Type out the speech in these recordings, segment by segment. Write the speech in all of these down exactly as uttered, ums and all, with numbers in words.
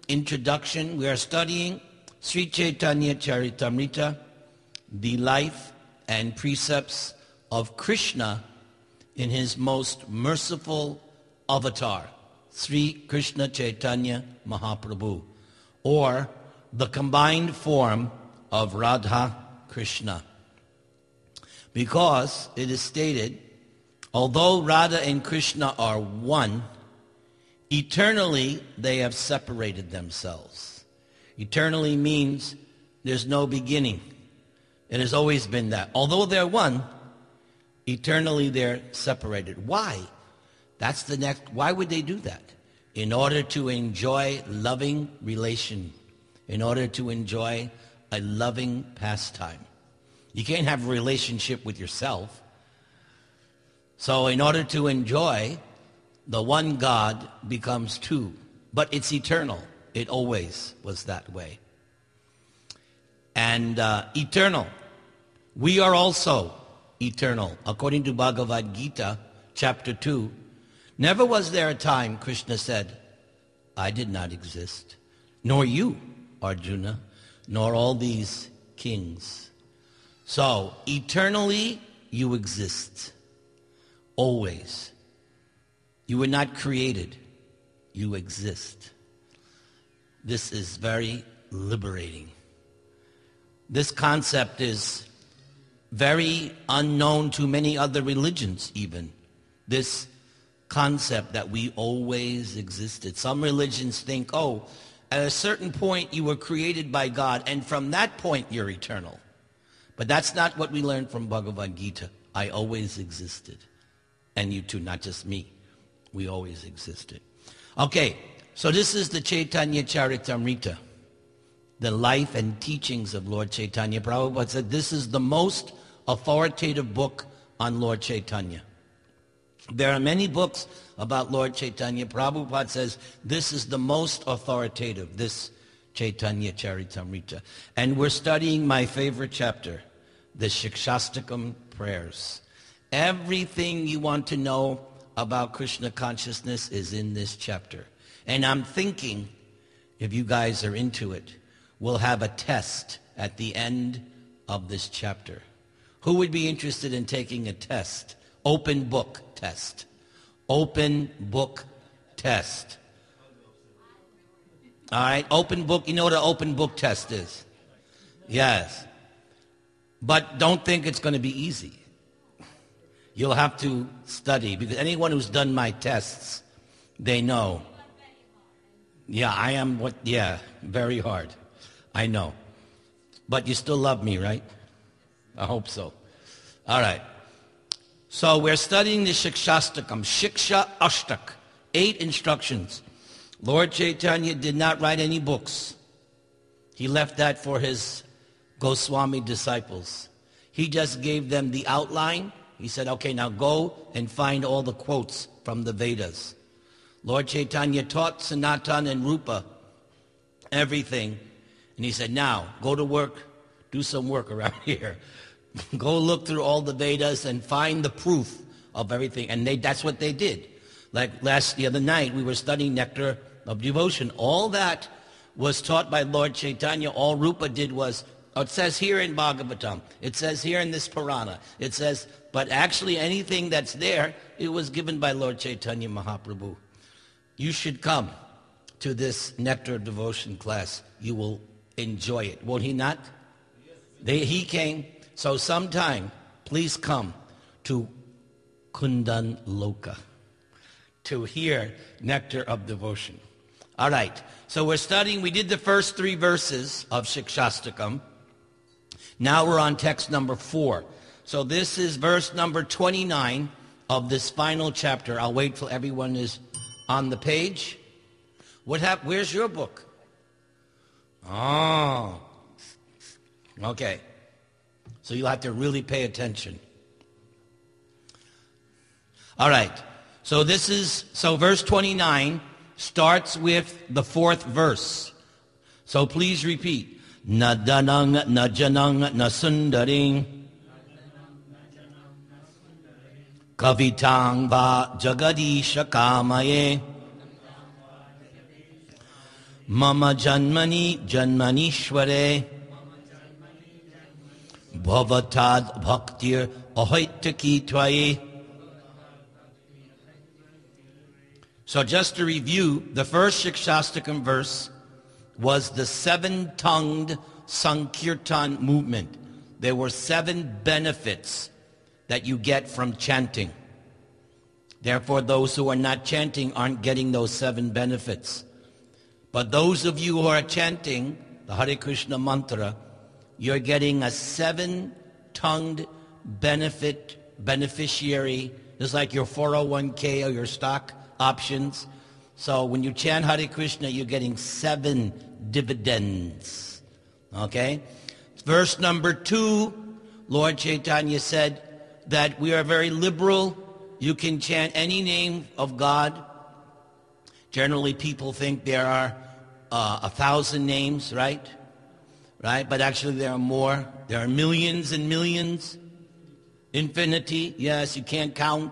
introduction. We are studying Sri Chaitanya Charitamrita, the life and precepts of Krishna in his most merciful avatar, Sri Krishna Chaitanya Mahaprabhu, or the combined form of Radha Krishna. Because it is stated, although Radha and Krishna are one, eternally they have separated themselves. Eternally means there's no beginning. It has always been that. Although they're one, eternally they're separated. Why? That's the next. Why would they do that? In order to enjoy loving relation. In order to enjoy a loving pastime. You can't have a relationship with yourself. So in order to enjoy, the one God becomes two. But it's eternal. It always was that way. And uh, eternal. We are also eternal. According to Bhagavad Gita, chapter two, never was there a time, Krishna said, I did not exist, nor you, Arjuna, nor all these kings. So, eternally, you exist. Always. You were not created. You exist. This is very liberating. This concept is very unknown to many other religions even. This concept that we always existed. Some religions think, oh, at a certain point you were created by God, and from that point you're eternal. But that's not what we learned from Bhagavad Gita. I always existed. And you too, not just me. We always existed. Okay, so this is the Chaitanya Charitamrita, the life and teachings of Lord Chaitanya. Prabhupada said this is the most authoritative book on Lord Chaitanya. There are many books about Lord Chaitanya. Prabhupada says this is the most authoritative, this Chaitanya Charitamrita. And we're studying my favorite chapter, the Shikshastakam prayers. Everything you want to know about Krishna consciousness is in this chapter. And I'm thinking, if you guys are into it, we'll have a test at the end of this chapter. Who would be interested in taking a test? Open book test. Open book test. All right, open book. You know what an open book test is? Yes. But don't think it's going to be easy. You'll have to study, because anyone who's done my tests, they know. Yeah, I am what, yeah, very hard. I know. But you still love me, right? I hope so. All right. So we're studying the Shikshastakam, Shiksha Ashtak, eight instructions. Lord Chaitanya did not write any books. He left that for his Goswami disciples. He just gave them the outline. He said, okay, now go and find all the quotes from the Vedas. Lord Chaitanya taught Sanatan and Rupa everything. And he said, now, go to work, do some work around here. Go look through all the Vedas and find the proof of everything. And they, that's what they did. Like last, the other night, we were studying Nectar of Devotion. All that was taught by Lord Chaitanya. All Rupa did was, it says here in Bhagavatam, it says here in this Purana, it says, but actually anything that's there, it was given by Lord Chaitanya Mahaprabhu. You should come to this Nectar of Devotion class. You will enjoy it. Won't he not? They, he came. So sometime, please come to Kundan Loka to hear Nectar of Devotion. All right. So we're studying, we did the first three verses of Shikshastakam. Now we're on text number four. So this is verse number twenty-nine of this final chapter. I'll wait till everyone is on the page. What hap- Where's your book? Oh. Okay. So you'll have to really pay attention. All right. So this is, so verse twenty-nine starts with the fourth verse. So please repeat. Na danang, na janang, na sundaring. Kavitang va jagadisha kamaye. Mama Janmani Janmanishware Bhavatad Bhaktir Ahoitaki Twaye. So just to review, the first Shikshastakam verse was the seven-tongued Sankirtan movement. There were seven benefits that you get from chanting. Therefore, those who are not chanting aren't getting those seven benefits. But those of you who are chanting the Hare Krishna mantra, you're getting a seven-tongued benefit beneficiary, just like your four oh one k or your stock options. So when you chant Hare Krishna, you're getting seven dividends. Okay? Verse number two, Lord Chaitanya said that we are very liberal. You can chant any name of God. Generally, people think there are uh, a thousand names, right? Right? But actually there are more. There are millions and millions. Infinity. Yes, you can't count.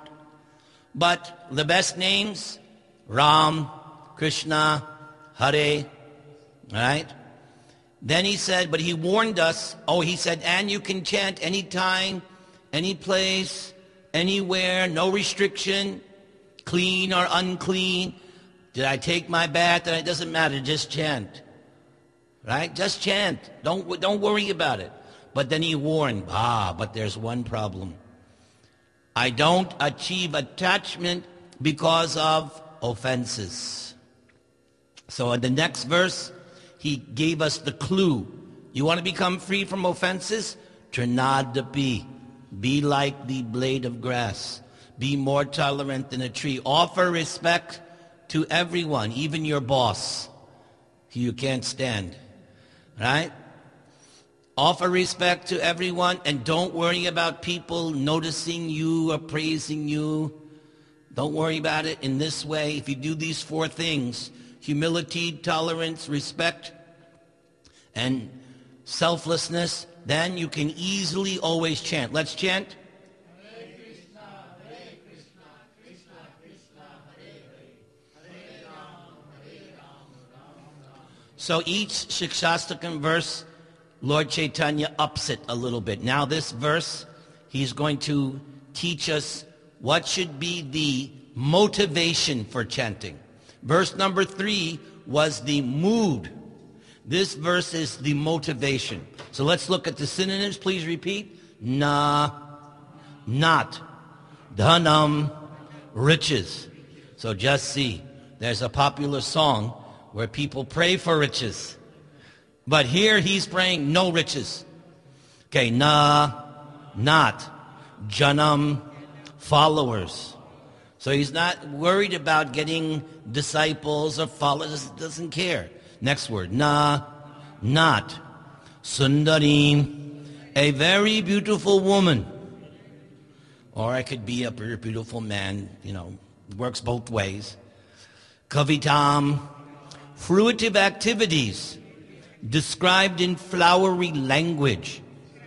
But the best names, Ram, Krishna, Hare, right? Then he said, but he warned us, oh, he said, and you can chant anytime, any place, anywhere, no restriction, clean or unclean. Did I take my bath? It doesn't matter, just chant. Right? Just chant. Don't, don't worry about it. But then he warned, ah, but there's one problem. I don't achieve attachment because of offenses. So in the next verse, he gave us the clue. You want to become free from offenses? Trinadapi. Be like the blade of grass. Be more tolerant than a tree. Offer respect to everyone, even your boss, who you can't stand. Right? Offer respect to everyone, and don't worry about people noticing you or praising you. Don't worry about it in this way. If you do these four things, humility, tolerance, respect, and selflessness, then you can easily always chant. Let's chant. Hare Krishna, Hare Krishna, Krishna Krishna, Hare Hare, Hare Ram, Hare Ram, Ram Ram. So each Shikshastakam verse, Lord Chaitanya ups it a little bit. Now this verse, he's going to teach us what should be the motivation for chanting. Verse number three was the mood. This verse is the motivation. So let's look at the synonyms. Please repeat. Na, not. Dhanam, riches. So just see, there's a popular song where people pray for riches. But here he's praying no riches. Okay, na, not. Janam, followers. So he's not worried about getting disciples or followers, doesn't care. Next word, na, not. Sundarim, a very beautiful woman. Or I could be a very beautiful man, you know, works both ways. Kavitam, fruitive activities described in flowery language.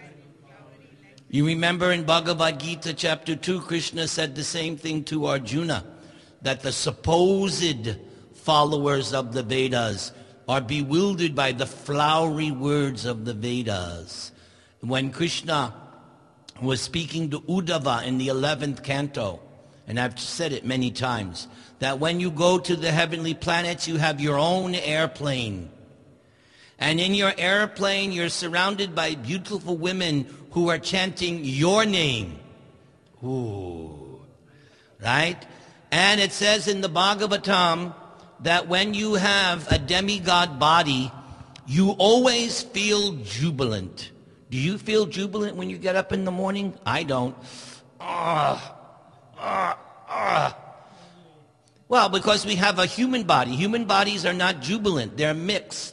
You remember in Bhagavad Gita chapter two, Krishna said the same thing to Arjuna, that the supposed followers of the Vedas are bewildered by the flowery words of the Vedas. When Krishna was speaking to Uddhava in the eleventh canto, and I've said it many times, that when you go to the heavenly planets, you have your own airplane. And in your airplane, you're surrounded by beautiful women who are chanting your name. Ooh. Right? And it says in the Bhagavatam that when you have a demigod body, you always feel jubilant. Do you feel jubilant when you get up in the morning? I don't. Ah, ah, ah. Well, because we have a human body. Human bodies are not jubilant. They're mixed.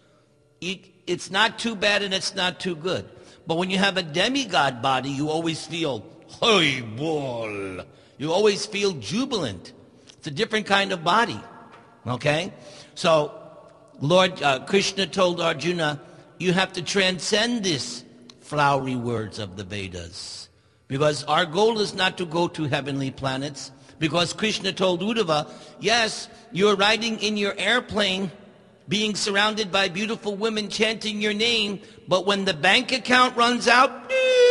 It's not too bad and it's not too good. But when you have a demigod body, you always feel, hey, bol. You always feel jubilant. It's a different kind of body. Okay? So, Lord uh, Krishna told Arjuna, you have to transcend these flowery words of the Vedas. Because our goal is not to go to heavenly planets. Because Krishna told Uddhava, yes, you're riding in your airplane, being surrounded by beautiful women chanting your name, but when the bank account runs out,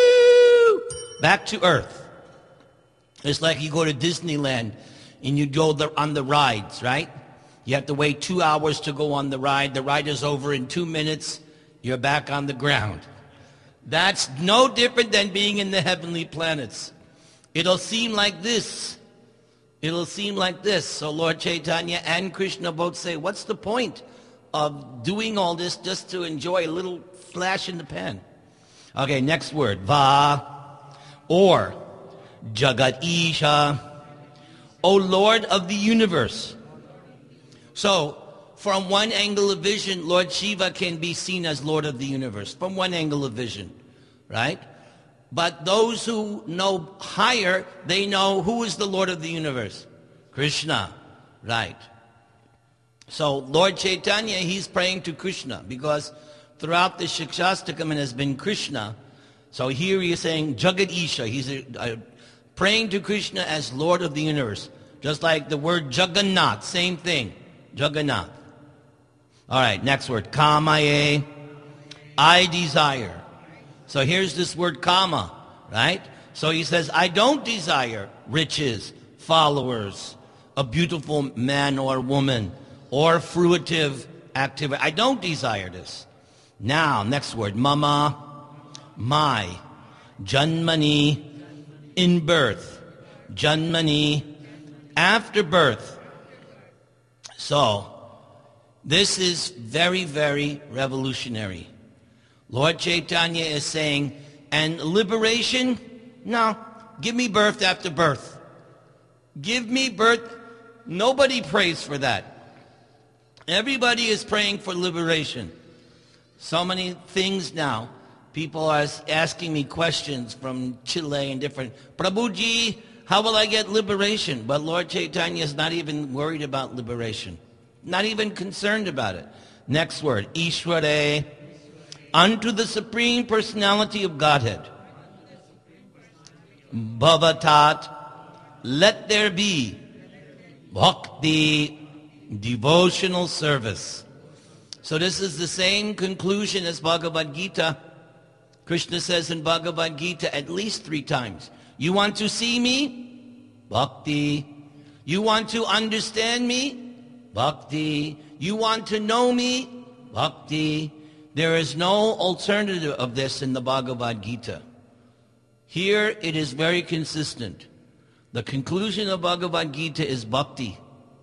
back to earth. It's like you go to Disneyland and you go the, on the rides, right? You have to wait two hours to go on the ride. The ride is over in two minutes. You're back on the ground. That's no different than being in the heavenly planets. It'll seem like this. It'll seem like this. So Lord Chaitanya and Krishna both say, what's the point of doing all this just to enjoy a little flash in the pan? Okay, next word. Va, or Jagat Isha, O Lord of the universe. So, from one angle of vision, Lord Shiva can be seen as Lord of the universe. From one angle of vision, right? But those who know higher, they know who is the Lord of the universe? Krishna, right? So Lord Chaitanya, he's praying to Krishna because throughout the Shikshastakam it has been Krishna. So here he is saying Jagat Isha. He's a, a, praying to Krishna as Lord of the universe. Just like the word Jagannath, same thing. Jagannath. All right, next word. Kamaye, I desire. So here's this word kama, right? So he says, I don't desire riches, followers, a beautiful man or woman, or fruitive activity. I don't desire this. Now, next word, mama, my, janmani, in birth, janmani, after birth. So, this is very, very revolutionary. Lord Chaitanya is saying, and liberation? No, give me birth after birth. Give me birth. Nobody prays for that. Everybody is praying for liberation. So many things now. People are asking me questions from Chile and different. Prabhuji, how will I get liberation? But Lord Chaitanya is not even worried about liberation. Not even concerned about it. Next word, Ishware, unto the Supreme Personality of Godhead. Bhavatat, let there be bhakti, devotional service. So this is the same conclusion as Bhagavad Gita. Krishna says in Bhagavad Gita at least three times, you want to see me? Bhakti. You want to understand me? Bhakti. You want to know me? Bhakti. There is no alternative of this in the Bhagavad Gita. Here it is very consistent. The conclusion of Bhagavad Gita is bhakti.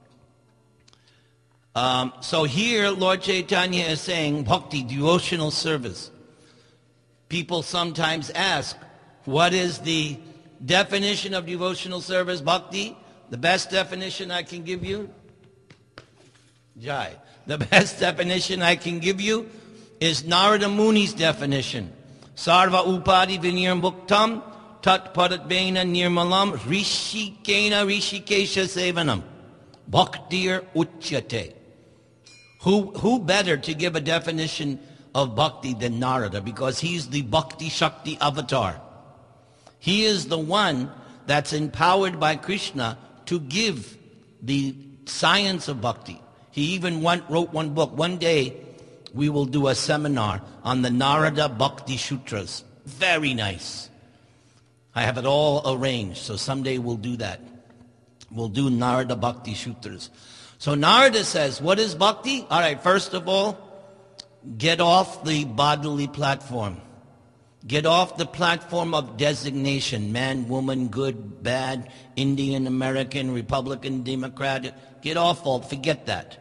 Um, so here Lord Chaitanya is saying bhakti, devotional service. People sometimes ask, what is the definition of devotional service, bhakti? The best definition I can give you? Jai. The best definition I can give you is Narada Muni's definition. Sarva upadi vinir bhuktam tat padatbena nirmalam rishikena rishikesha sevanam bhaktir uchyate. Who, who better to give a definition of bhakti than Narada, because he's the Bhakti Shakti avatar. He is the one that's empowered by Krishna to give the science of bhakti. He even one, wrote one book. One day we will do a seminar on the Narada Bhakti Sutras. Very nice. I have it all arranged, so someday we'll do that. We'll do Narada Bhakti Sutras. So Narada says, what is bhakti? All right, first of all, get off the bodily platform. Get off the platform of designation. Man, woman, good, bad, Indian, American, Republican, Democrat. Get off all, forget that.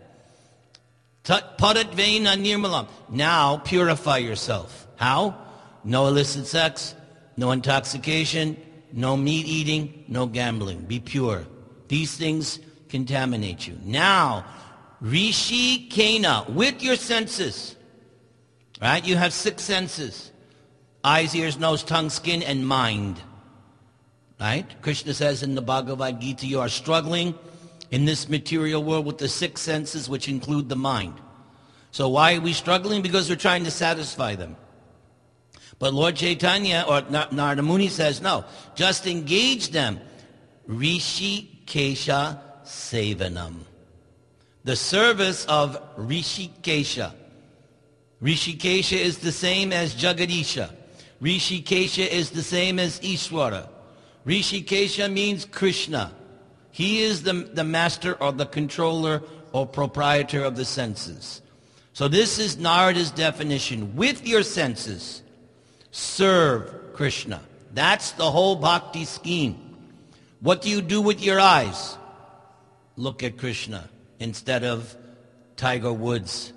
Padatveina nirmalam. Now purify yourself. How? No illicit sex, no intoxication, no meat eating, no gambling. Be pure. These things contaminate you. Now, rishi kena, with your senses. Right? You have six senses. Eyes, ears, nose, tongue, skin, and mind. Right? Krishna says in the Bhagavad Gita, you are struggling in this material world with the six senses, which include the mind. So why are we struggling? Because we're trying to satisfy them. But Lord Chaitanya, or Narada Muni says, no, just engage them. Rishi Kesha Sevanam. the service of Rishikesha. Rishikesha is the same as Jagadisha. Rishikesha is the same as Ishwara. Rishikesha means Krishna. He is the, the master or the controller or proprietor of the senses. So this is Narada's definition. With your senses, serve Krishna. That's the whole bhakti scheme. What do you do with your eyes? Look at Krishna instead of Tiger Woods.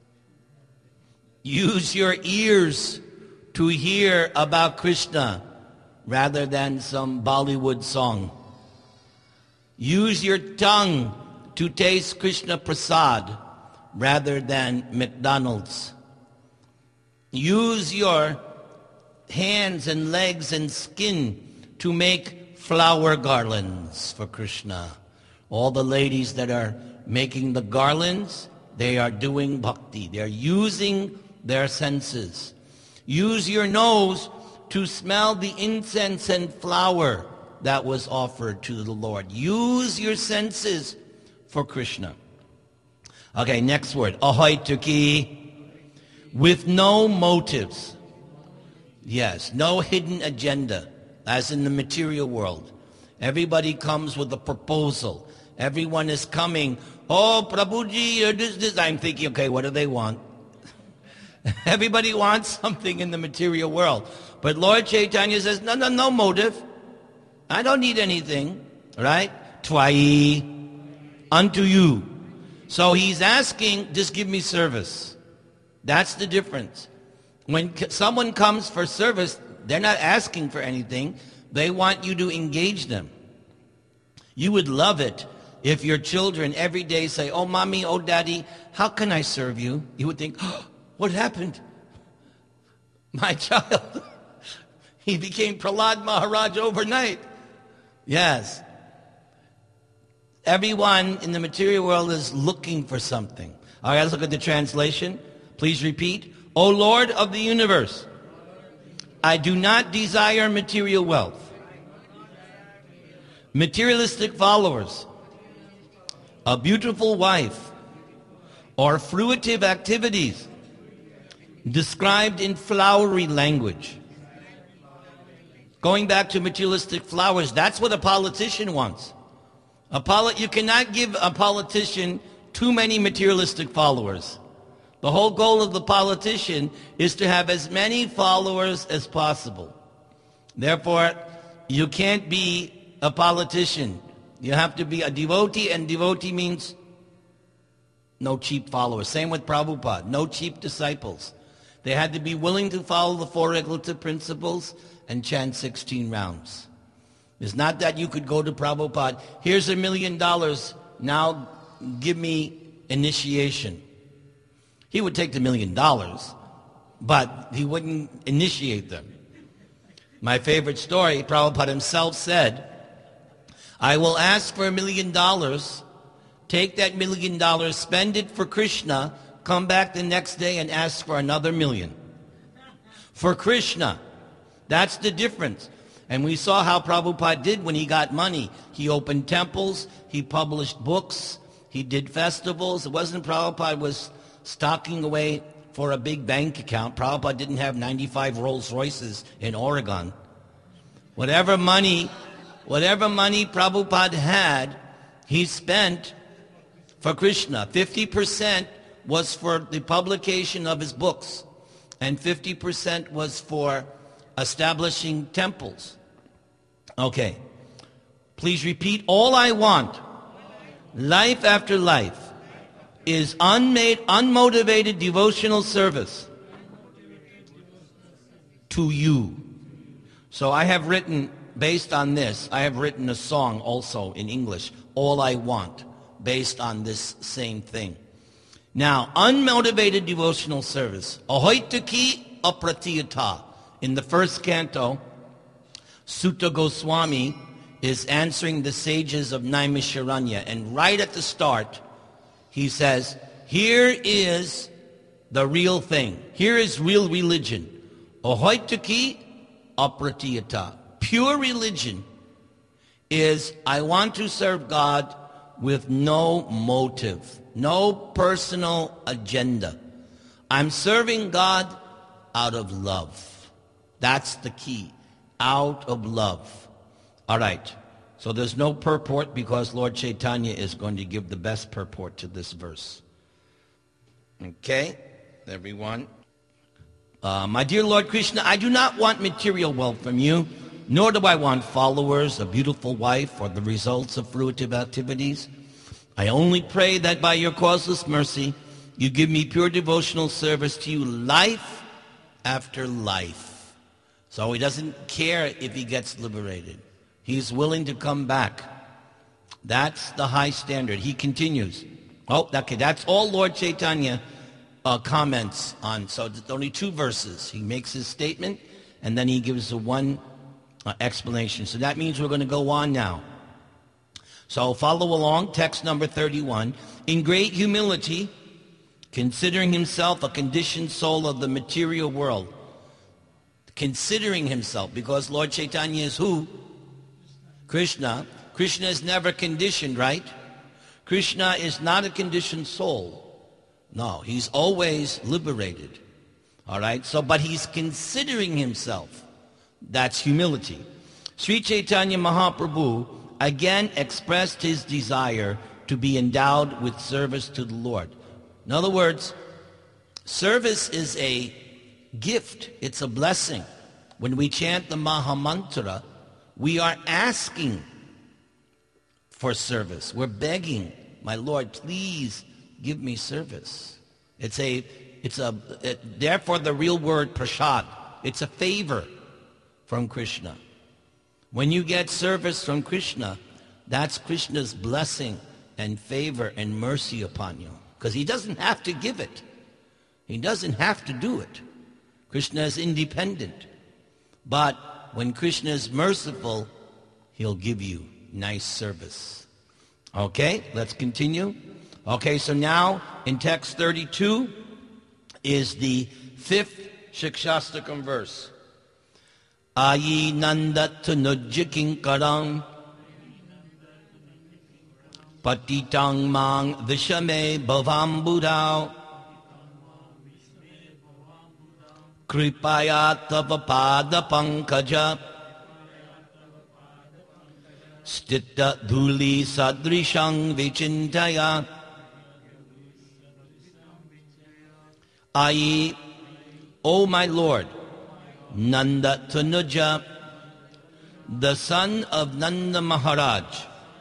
Use your ears to hear about Krishna rather than some Bollywood song. Use your tongue to taste Krishna Prasad rather than McDonald's. Use your hands and legs and skin to make flower garlands for Krishna. All the ladies that are making the garlands, they are doing bhakti. They're using their senses. Use your nose to smell the incense and flower that was offered to the Lord. Use your senses for Krishna. Okay, next word. Ahoituki. With no motives. Yes, no hidden agenda, as in the material world. Everybody comes with a proposal. Everyone is coming, oh, Prabhuji, or this, this. I'm thinking, okay, what do they want? Everybody wants something in the material world. But Lord Chaitanya says, no, no, no motive. I don't need anything, right? Twai, unto you. So he's asking, just give me service. That's the difference. When someone comes for service, they're not asking for anything. They want you to engage them. You would love it if your children every day say, oh, mommy, oh, daddy, how can I serve you? You would think, oh, what happened? My child, he became Prahlad Maharaj overnight. Yes. Everyone in the material world is looking for something. All right, let's look at the translation. Please repeat. O Lord of the universe, I do not desire material wealth, materialistic followers, a beautiful wife, or fruitive activities described in flowery language. Going back to materialistic flowers, that's what a politician wants. A poli- you cannot give a politician too many materialistic followers. The whole goal of the politician is to have as many followers as possible. Therefore, you can't be a politician. You have to be a devotee, and devotee means no cheap followers. Same with Prabhupada, no cheap disciples. They had to be willing to follow the four regulative principles and chant sixteen rounds. It's not that you could go to Prabhupada, here's a million dollars, now give me initiation. He would take the million dollars, but he wouldn't initiate them. My favorite story, Prabhupada himself said, I will ask for a million dollars, take that million dollars, spend it for Krishna, come back the next day and ask for another million. For Krishna. That's the difference. And we saw how Prabhupada did when he got money. He opened temples, he published books, he did festivals. It wasn't Prabhupada was stocking away for a big bank account. Prabhupada didn't have ninety-five Rolls Royces in Oregon. Whatever money, whatever money Prabhupada had, he spent for Krishna. fifty percent was for the publication of his books, and fifty percent was for establishing temples. Okay. Please repeat. All I want, life after life, is unmade, unmotivated devotional service to you. So I have written, based on this, I have written a song also in English, All I Want, based on this same thing. Now, unmotivated devotional service. Ahoituki apratiyata. In the first canto, Sutta Goswami is answering the sages of Naimisharanya. And right at the start, he says, here is the real thing. Here is real religion. Ahoituki apratiyata. Pure religion is, I want to serve God with no motive. No personal agenda. I'm serving God out of love. That's the key. Out of love. All right. So there's no purport because Lord Chaitanya is going to give the best purport to this verse. Okay, everyone. Uh, my dear Lord Krishna, I do not want material wealth from you, nor do I want followers, a beautiful wife, or the results of fruitive activities. I only pray that by your causeless mercy, you give me pure devotional service to you life after life. So he doesn't care if he gets liberated. He's willing to come back. That's the high standard. He continues. Oh, okay, that's all Lord Chaitanya uh, comments on. So it's only two verses. He makes his statement, and then he gives a one uh, explanation. So that means we're going to go on now. So follow along, text number thirty-one. In great humility, considering himself a conditioned soul of the material world. Considering himself, because Lord Chaitanya is who? Krishna. Krishna is never conditioned, right? Krishna is not a conditioned soul. No, he's always liberated. All right? So, but he's considering himself. That's humility. Sri Chaitanya Mahaprabhu again expressed his desire to be endowed with service to the Lord. In other words, service is a gift. It's a blessing. When we chant the Mahamantra, we are asking for service. We're begging, my Lord, please give me service. It's a, it's a, it, therefore the real word prasad. It's a favor from Krishna. When you get service from Krishna, that's Krishna's blessing and favor and mercy upon you. Because he doesn't have to give it. He doesn't have to do it. Krishna is independent. But when Krishna is merciful, he'll give you nice service. Okay, let's continue. Okay, so now in text thirty-two is the fifth Shikshastakam verse. Ayi nandat nujjiking karang patitang mang vishame bhavam Kripaya tava pada pankaja Stita dhuli sadrishang vichintaya Ayi, O my Lord, Nanda Tanuja, the son of Nanda Maharaj,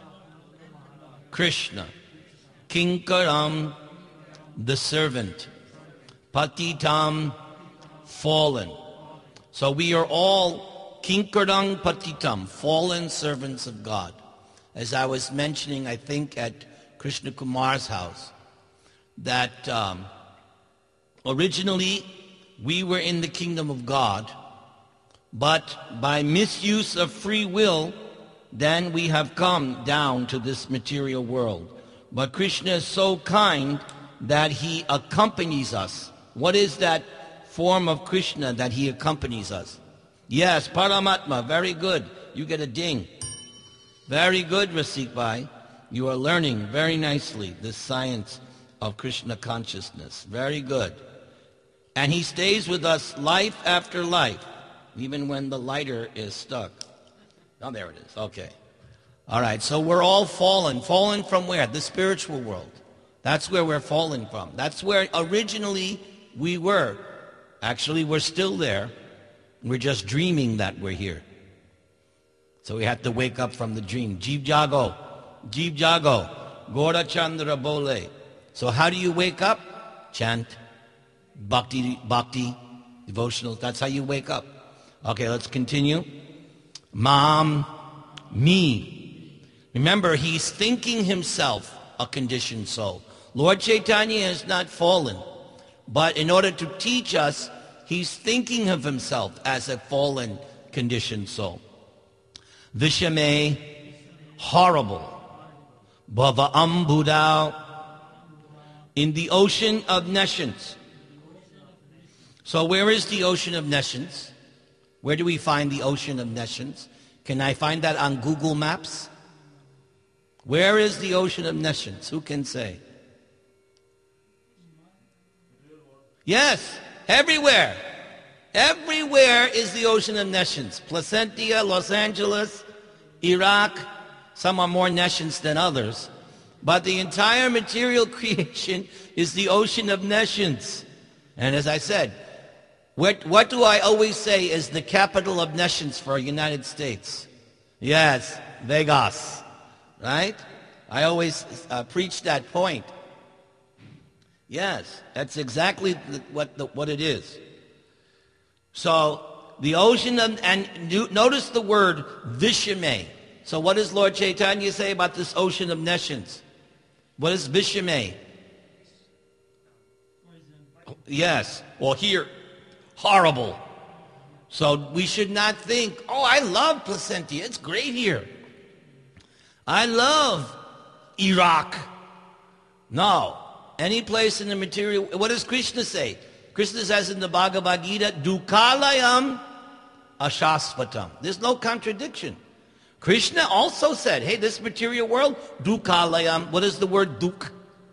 Krishna, Kinkaram, the servant, Patitam, fallen. So we are all Kinkarang Patitam, fallen servants of God. As I was mentioning, I think at Krishna Kumar's house, that um, originally we were in the kingdom of God, but by misuse of free will, then we have come down to this material world. But Krishna is so kind that he accompanies us. What is that form of Krishna that he accompanies us? Yes, Paramatma, very good. You get a ding. Very good, Rasik Bhai. You are learning very nicely the science of Krishna consciousness. Very good. And he stays with us life after life, even when the lighter is stuck. Oh, there it is. Okay. All right, so we're all fallen. Fallen from where? The spiritual world. That's where we're fallen from. That's where originally we were. Actually, we're still there. We're just dreaming that we're here. So we have to wake up from the dream. Jeev Jago. Jeev Jago. Gora Chandra Bole. So how do you wake up? Chant. Bhakti, bhakti, devotional. That's how you wake up. Okay, let's continue. Mam, me. Remember, he's thinking himself a conditioned soul. Lord Chaitanya is not fallen. But in order to teach us, he's thinking of himself as a fallen, conditioned soul. Vishame, horrible. Bhava ambudao, in the ocean of nescience. So where is the ocean of nescience? Where do we find the ocean of nescience? Can I find that on Google Maps? Where is the ocean of nescience? Who can say? Yes, everywhere. Everywhere is the ocean of nescience. Placentia, Los Angeles, Iraq. Some are more nescience than others. But the entire material creation is the ocean of nescience. And as I said, what, what do I always say is the capital of nescience for the United States? Yes, Vegas. Right? I always uh, preach that point. Yes, that's exactly the, what, the, what it is. So, the ocean of, and notice the word Vishame. So what does Lord Chaitanya say about this ocean of nescience? What is Vishame? Yes, well here, horrible. So we should not think, oh, I love Placentia, it's great here. I love Iraq. No, any place in the material, what does Krishna say? Krishna says in the Bhagavad Gita, Dukalayam Ashasvatam. There's no contradiction. Krishna also said, hey, this material world, Dukalayam. What is the word duk?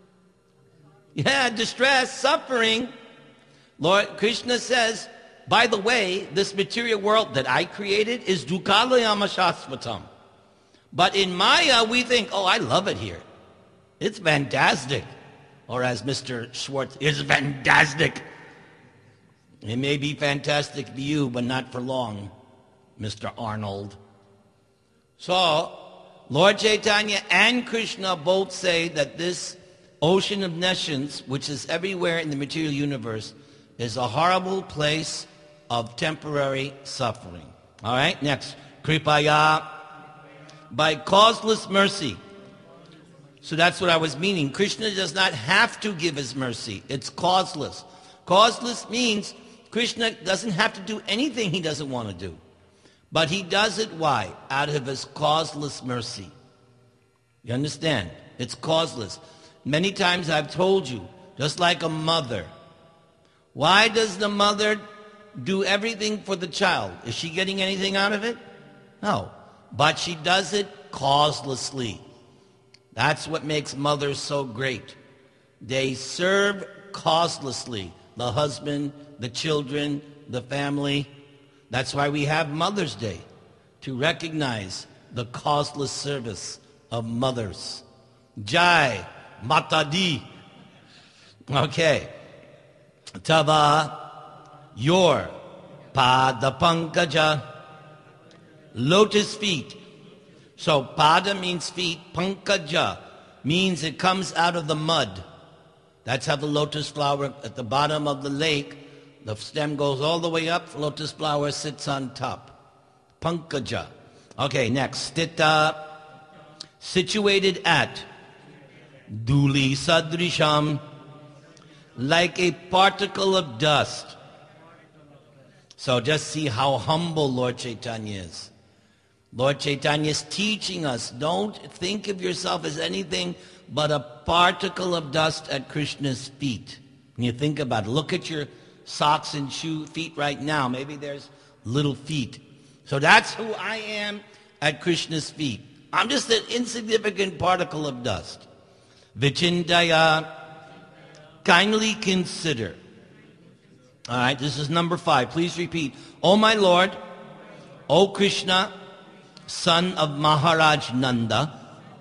Yeah, distress, suffering. Lord Krishna says, by the way, this material world that I created is Dukalayam Ashasvatam. But in Maya, we think, oh, I love it here. It's fantastic. Or as Mister Schwartz, it's fantastic. It may be fantastic to you, but not for long, Mister Arnold. So, Lord Chaitanya and Krishna both say that this ocean of nescience, which is everywhere in the material universe, is a horrible place of temporary suffering. All right, next. Kripaya, by causeless mercy. So that's what I was meaning. Krishna does not have to give his mercy. It's causeless. Causeless means Krishna doesn't have to do anything he doesn't want to do. But he does it, why? Out of his causeless mercy. You understand? It's causeless. Many times I've told you, just like a mother. Why does the mother do everything for the child? Is she getting anything out of it? No. But she does it causelessly. That's what makes mothers so great. They serve causelessly. The husband, the children, the family. That's why we have Mother's Day, to recognize the causeless service of mothers. Jai Mata Di. Okay. Tava, your Pada Pankaja, lotus feet. So Pada means feet, Pankaja means it comes out of the mud. That's how the lotus flower at the bottom of the lake, the stem goes all the way up, lotus flower sits on top. Pankaja. Okay, next. Stita, situated at. Duli sadrisham, like a particle of dust. So just see how humble Lord Chaitanya is. Lord Chaitanya is teaching us, don't think of yourself as anything but a particle of dust at Krishna's feet. When you think about it, look at your socks and shoe feet right now. Maybe there's little feet. So that's who I am at Krishna's feet. I'm just an insignificant particle of dust. Vichindaya, kindly consider. All right, this is number five. Please repeat. O my Lord, O Krishna, son of Maharaj Nanda,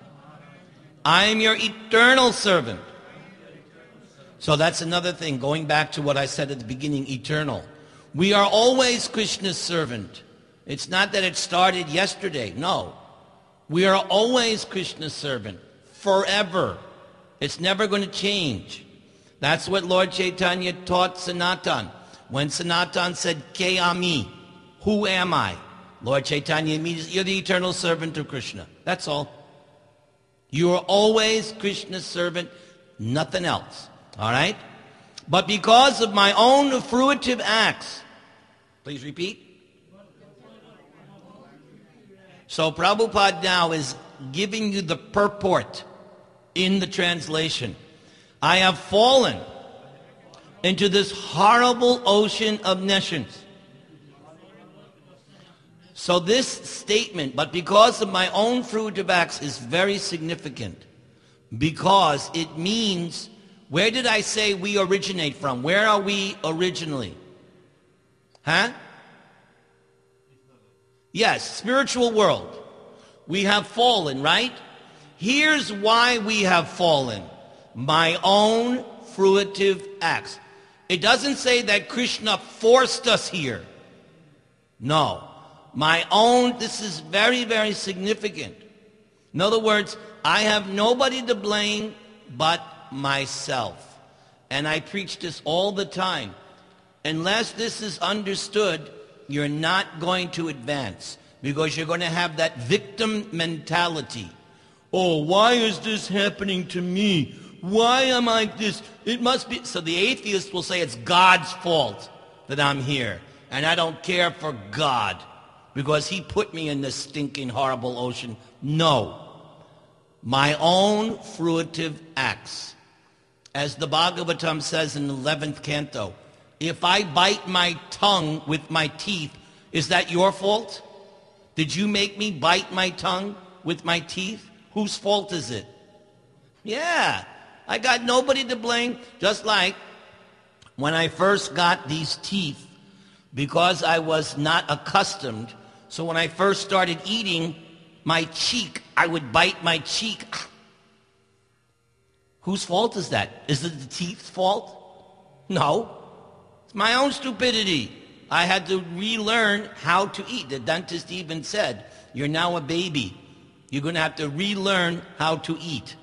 I am your eternal servant. So that's another thing, going back to what I said at the beginning, eternal. We are always Krishna's servant. It's not that it started yesterday. No. We are always Krishna's servant. Forever. It's never going to change. That's what Lord Chaitanya taught Sanatan. When Sanatan said, Ke Ami, who am I? Lord Chaitanya means you're the eternal servant of Krishna. That's all. You are always Krishna's servant, nothing else. All right? But because of my own fruitive acts, please repeat. So Prabhupada now is giving you the purport in the translation. I have fallen into this horrible ocean of nescience. So this statement, but because of my own fruitive acts, is very significant. Because it means Where did I say we originate from? Where are we originally? Huh? Yes, spiritual world. We have fallen, right? Here's why we have fallen. My own fruitive acts. It doesn't say that Krishna forced us here. No. My own, this is very, very significant. In other words, I have nobody to blame but myself. And I preach this all the time. Unless this is understood, you're not going to advance. Because you're going to have that victim mentality. Oh, why is this happening to me? Why am I this? It must be. So the atheist will say it's God's fault that I'm here. And I don't care for God because he put me in this stinking, horrible ocean. No. My own fruitive acts. As the Bhagavatam says in the eleventh canto, if I bite my tongue with my teeth, is that your fault? Did you make me bite my tongue with my teeth? Whose fault is it? Yeah, I got nobody to blame. Just like when I first got these teeth, because I was not accustomed. So when I first started eating, my cheek, I would bite my cheek. Whose fault is that? Is it the teeth's fault? No. It's my own stupidity. I had to relearn how to eat. The dentist even said, you're now a baby. You're going to have to relearn how to eat.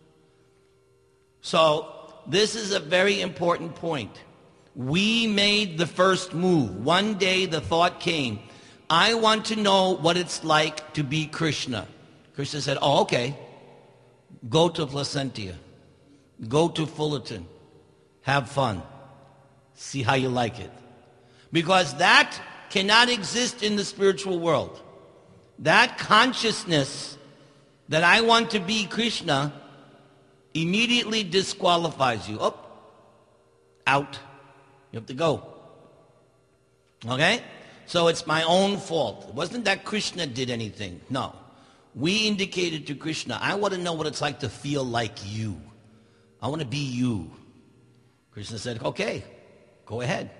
So this is a very important point. We made the first move. One day the thought came, I want to know what it's like to be Krishna. Krishna said, oh, okay. Go to Placentia. Go to Fullerton. Have fun. See how you like it. Because that cannot exist in the spiritual world. That consciousness that I want to be Krishna immediately disqualifies you. Oh, out. You have to go. Okay? So it's my own fault. It wasn't that Krishna did anything. No. We indicated to Krishna, I want to know what it's like to feel like you. I want to be you. Krishna said, okay, go ahead.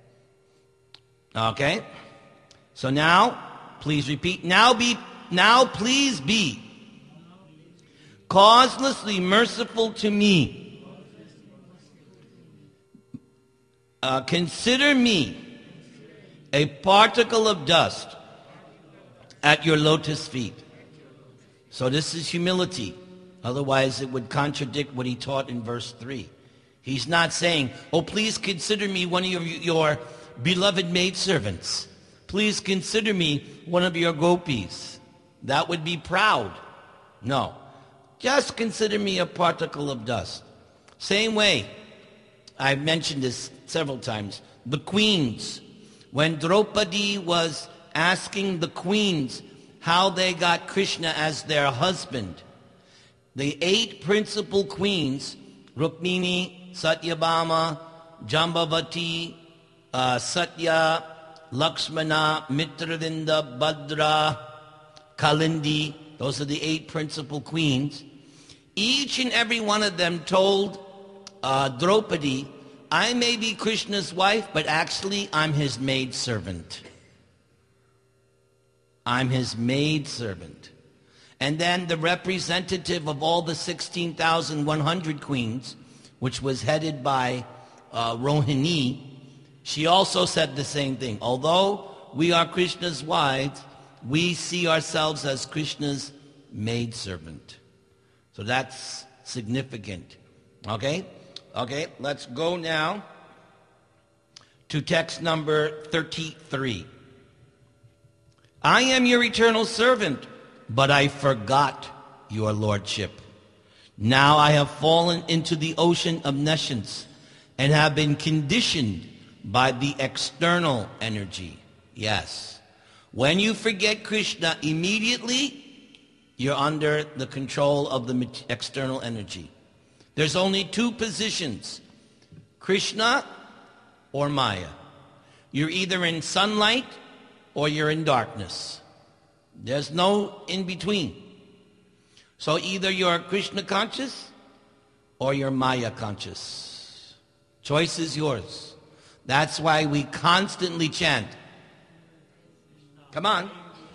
Okay? So now, please repeat. Now be, now please be causelessly merciful to me. Uh, consider me a particle of dust at your lotus feet. So this is humility. Otherwise it would contradict what he taught in verse three. He's not saying, oh, please consider me one of your, your beloved maidservants. Please consider me one of your gopis. That would be proud. No. Just consider me a particle of dust. Same way, I've mentioned this several times, the queens. When Draupadi was asking the queens how they got Krishna as their husband, the eight principal queens, Rukmini, Satyabhama, Jambavati, uh, Satya, Lakshmana, Mitravinda, Bhadra, Kalindi, those are the eight principal queens. Each and every one of them told uh, Draupadi, I may be Krishna's wife, but actually I'm his maidservant. I'm his maidservant. And then the representative of all the sixteen thousand one hundred queens, which was headed by uh, Rohini, she also said the same thing. Although we are Krishna's wives, we see ourselves as Krishna's maidservant. So that's significant. Okay? Okay, let's go now to text number thirty-three. I am your eternal servant, but I forgot your lordship. Now I have fallen into the ocean of nescience and have been conditioned by the external energy. Yes. When you forget Krishna, immediately you're under the control of the external energy. There's only two positions, Krishna or Maya. You're either in sunlight or you're in darkness. There's no in between. So either you're Krishna conscious or you're Maya conscious. Choice is yours. That's why we constantly chant. Come on.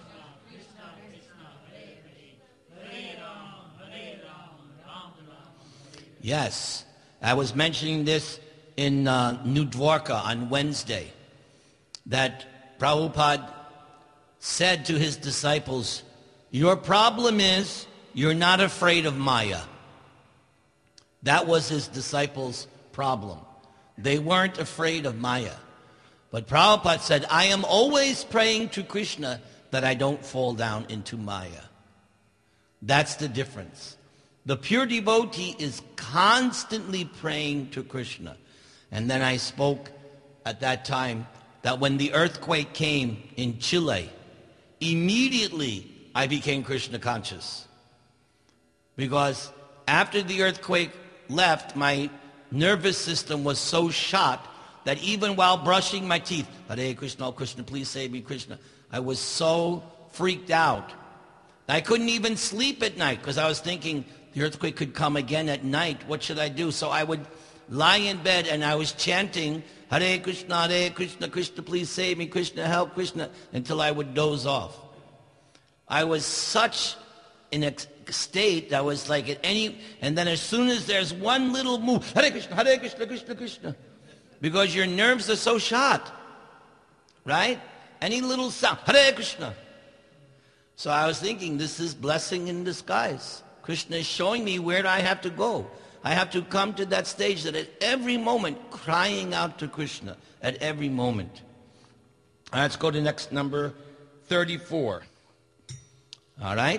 Yes, I was mentioning this in uh, New Dwarka on Wednesday, that Prabhupada said to his disciples, your problem is you're not afraid of Maya. That was his disciples' problem. They weren't afraid of Maya. But Prabhupada said, I am always praying to Krishna that I don't fall down into Maya. That's the difference. The pure devotee is constantly praying to Krishna. And then I spoke at that time that when the earthquake came in Chile, immediately I became Krishna conscious. Because after the earthquake left, my nervous system was so shot that even while brushing my teeth, Hare Krishna, oh Krishna, please save me, Krishna, I was so freaked out. I couldn't even sleep at night because I was thinking the earthquake could come again at night. What should I do? So I would lie in bed and I was chanting, Hare Krishna, Hare Krishna, Krishna, please save me, Krishna, help, Krishna, until I would doze off. I was such in a state that was like at any, and then as soon as there's one little move, Hare Krishna, Hare Krishna, Krishna, Krishna, because your nerves are so shot, right? Any little sound, Hare Krishna. So I was thinking, this is blessing in disguise. Krishna is showing me where I have to go. I have to come to that stage that at every moment, crying out to Krishna, at every moment. All right, let's go to next number thirty-four. All right?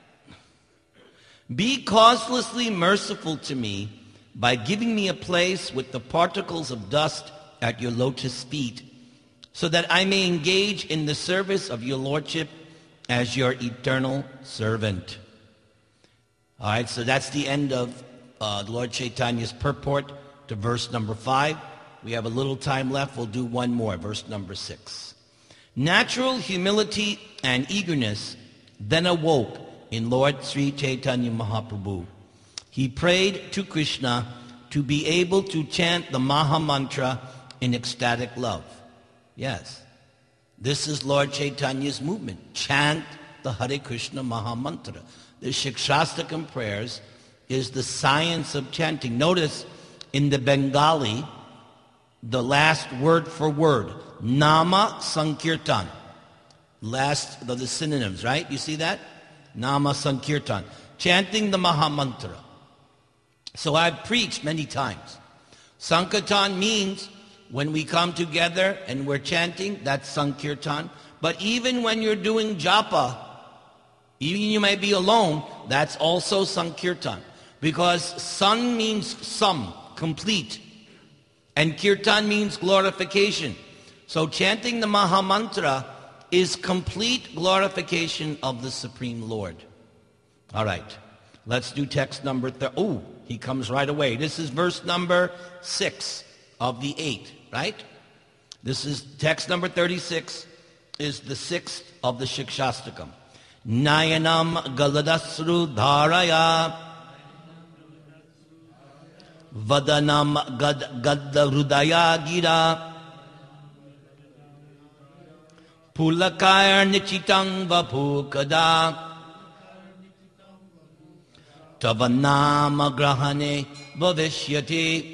Be causelessly merciful to me by giving me a place with the particles of dust at your lotus feet, so that I may engage in the service of your Lordship as your eternal servant. All right, so that's the end of uh, Lord Chaitanya's purport to verse number five. We have a little time left. We'll do one more, verse number six. Natural humility and eagerness then awoke in Lord Sri Chaitanya Mahaprabhu. He prayed to Krishna to be able to chant the Maha Mantra in ecstatic love. Yes, this is Lord Chaitanya's movement. Chant the Hare Krishna Maha Mantra. The Shikshastakam prayers is the science of chanting. Notice in the Bengali, the last word for word, Nama Sankirtan. Last of the synonyms, right? You see that? Nama Sankirtan. Chanting the Maha Mantra. So I've preached many times. Sankirtan means when we come together and we're chanting, that's Sankirtan. But even when you're doing japa, even you may be alone, that's also Sankirtan. Because san means sum, complete. And kirtan means glorification. So chanting the Maha Mantra is complete glorification of the Supreme Lord. All right, let's do text number, th- oh, he comes right away. This is verse number six of the eight, right? This is text number thirty-six, is the sixth of the Shikshastakam. Nayanam galadasru dharaya vadanam gad gadda rudaya gira pulakayar nichitang vapukada tavanama grahane bhavishyati.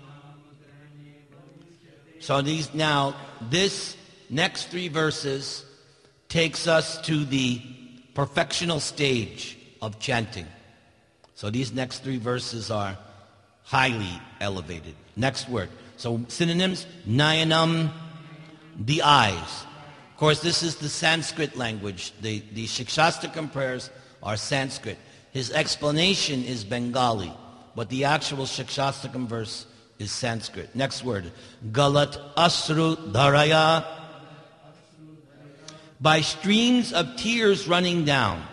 So these now, this next three verses takes us to the perfectional stage of chanting. So these next three verses are highly elevated. Next word. So synonyms, nayanam, the eyes. Of course, this is the Sanskrit language. The, the Shikshastakam prayers are Sanskrit. His explanation is Bengali, but the actual Shikshastakam verse is Sanskrit. Next word, galat asru dharaya, by streams of tears running down.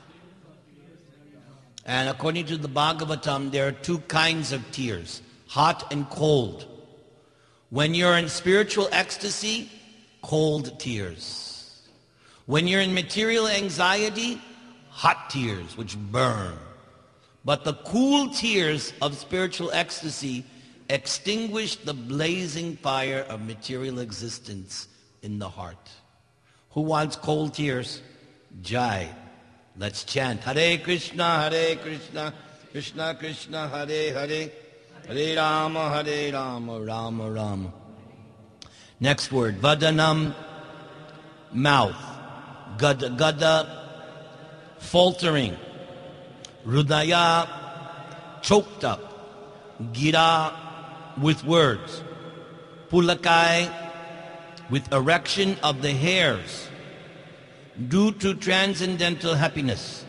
And according to the Bhagavatam, there are two kinds of tears, hot and cold. When you're in spiritual ecstasy, cold tears. When you're in material anxiety, hot tears which burn. But the cool tears of spiritual ecstasy extinguish the blazing fire of material existence in the heart. Who wants cold tears? Jai. Let's chant. Hare Krishna, Hare Krishna, Krishna Krishna, Hare Hare, Hare Rama, Hare Rama, Rama Rama. Next word, vadanam, mouth. Gada, gada, faltering. Rudaya, choked up. Gira, with words. Pulakai, with erection of the hairs, due to transcendental happiness.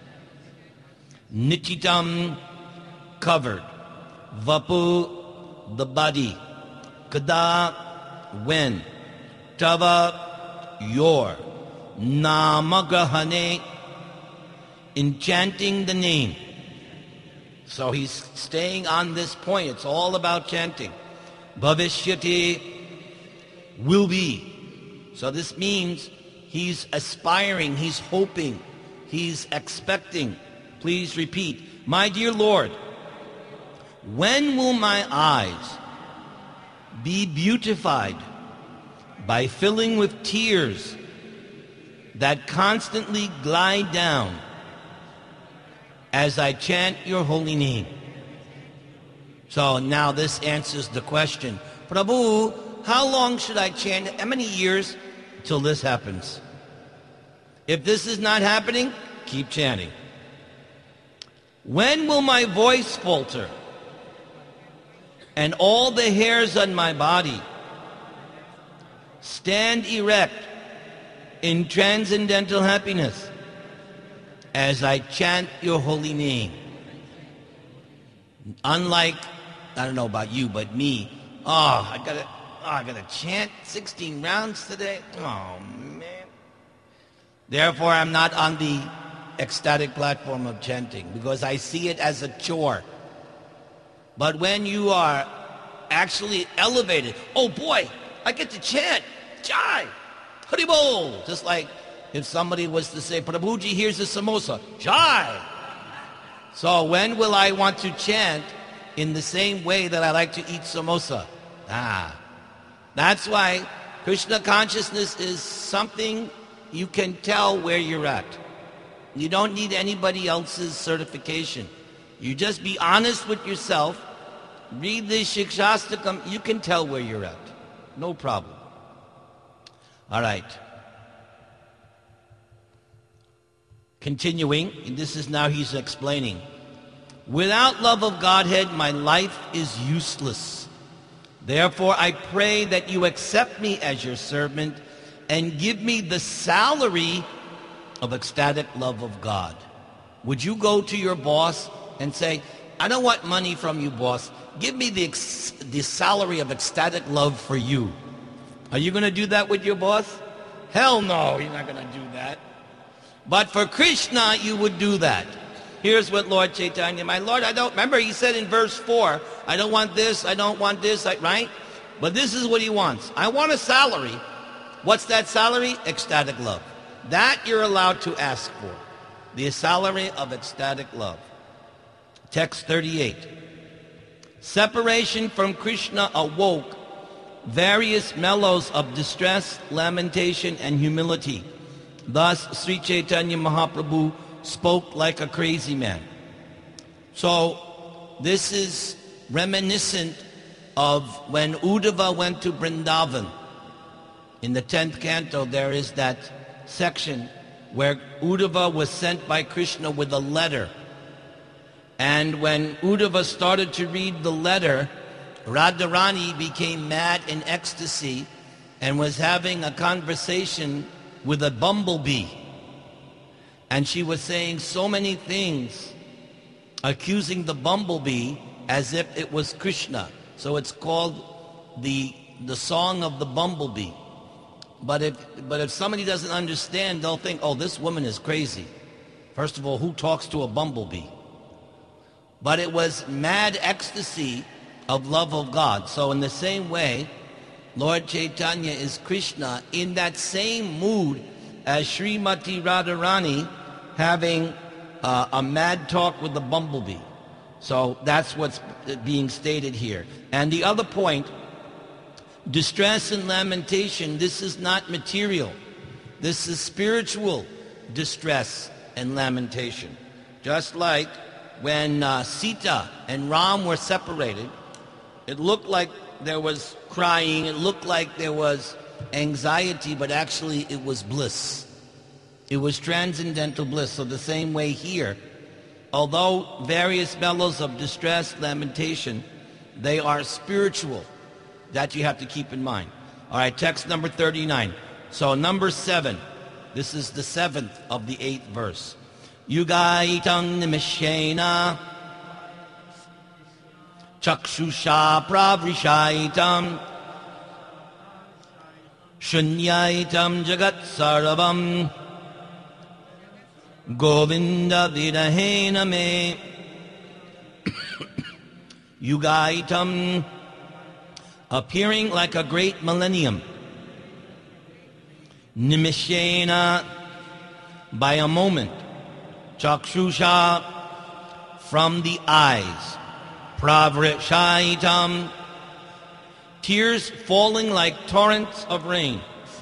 Nichitam, covered. Vapu, the body. Kada, when. Tava, your. Namagrahane, enchanting the name. So he's staying on this point. It's all about chanting. Bhavishyati, will be. So this means he's aspiring, he's hoping, he's expecting. Please repeat. My dear Lord, when will my eyes be beautified by filling with tears that constantly glide down as I chant your holy name? So now this answers the question. Prabhu, how long should I chant? How many years till this happens? If this is not happening, keep chanting. When will my voice falter and all the hairs on my body stand erect in transcendental happiness as I chant your holy name? Unlike, I don't know about you, but me, oh, I gotta, oh, I gotta chant sixteen rounds today. Oh, man. Therefore, I'm not on the ecstatic platform of chanting because I see it as a chore. But when you are actually elevated, oh boy, I get to chant, Jai, Haribol. Just like if somebody was to say, Prabhuji, here's a samosa, Jai. So when will I want to chant in the same way that I like to eat samosa? Ah, that's why Krishna consciousness is something you can tell where you're at. You don't need anybody else's certification. You just be honest with yourself, read the Shikshastakam, you can tell where you're at. No problem. All right. Continuing, and this is now he's explaining. Without love of Godhead, my life is useless. Therefore, I pray that you accept me as your servant and give me the salary of ecstatic love of God. Would you go to your boss and say, I don't want money from you, boss. Give me the, ex- the salary of ecstatic love for you. Are you going to do that with your boss? Hell no, you're not going to do that. But for Krishna, you would do that. Here's what Lord Chaitanya, my Lord, I don't, remember he said in verse four, I don't want this, I don't want this, I, right? But this is what he wants. I want a salary. What's that salary? Ecstatic love. That you're allowed to ask for. The salary of ecstatic love. Text thirty-eight. Separation from Krishna awoke various mellows of distress, lamentation, and humility. Thus, Sri Chaitanya Mahaprabhu spoke like a crazy man. So, this is reminiscent of when Uddhava went to Vrindavan. In the tenth canto, there is that section where Uddhava was sent by Krishna with a letter. And when Uddhava started to read the letter, Radharani became mad in ecstasy and was having a conversation with a bumblebee. And she was saying so many things, accusing the bumblebee as if it was Krishna. So it's called the, the song of the bumblebee. But if, but if somebody doesn't understand, they'll think, oh, this woman is crazy. First of all, who talks to a bumblebee? But it was mad ecstasy of love of God. So in the same way, Lord Chaitanya is Krishna in that same mood as Srimati Radharani, having uh, a mad talk with the bumblebee. So that's what's being stated here. And the other point, distress and lamentation, this is not material. This is spiritual distress and lamentation. Just like when uh, Sita and Ram were separated, it looked like there was crying, it looked like there was anxiety, but actually it was bliss. It was transcendental bliss. So the same way here, although various bellows of distress, lamentation, they are spiritual. That you have to keep in mind. All right, text number thirty-nine. So number seven, this is the seventh of the eighth verse. Yugaitam nimishena chakshusha pravrishaitam shunyaitam jagat sarvam Govinda vidahena me Yugaitam, appearing like a great millennium. Nimishena, by a moment. Chakshusha, from the eyes. Pravrishaitam, tears falling like torrents of rain.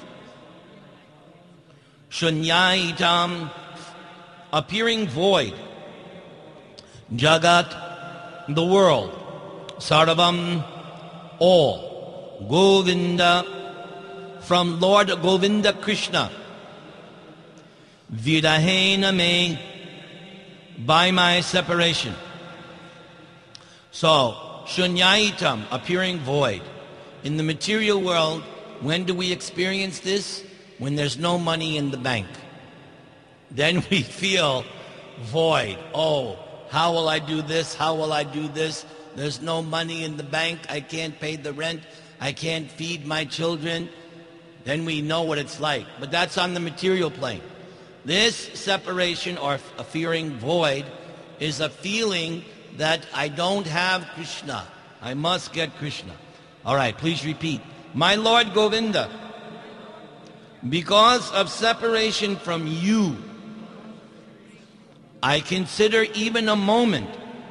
Shunyaitam, appearing void. Jagat, the world. Sarvam, all. Govinda, from Lord Govinda Krishna. Vidahena me, by my separation. So, shunyaitam, appearing void. In the material world, when do we experience this? When there's no money in the bank. Then we feel void. Oh, how will I do this? How will I do this? There's no money in the bank. I can't pay the rent. I can't feed my children. Then we know what it's like. But that's on the material plane. This separation, or a fearing void, is a feeling that I don't have Krishna. I must get Krishna. All right, please repeat. My Lord Govinda, because of separation from you, I consider even a moment